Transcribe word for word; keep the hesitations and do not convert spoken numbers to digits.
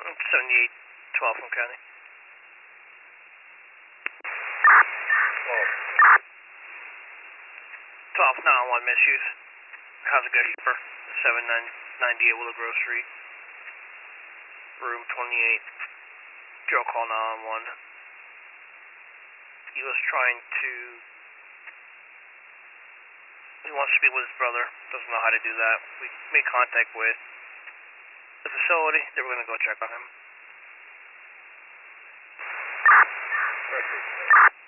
seventy-eight twelve from County. twelve nine one misuse. How's it go, Shipper? seven ninety-eight Willow Grove Street. Room twenty-eight. Joe call nine one one. He was trying to... He wants to speak with his brother. Doesn't know how to do that. We made contact with the facility. They were going to go check on him. Perfect.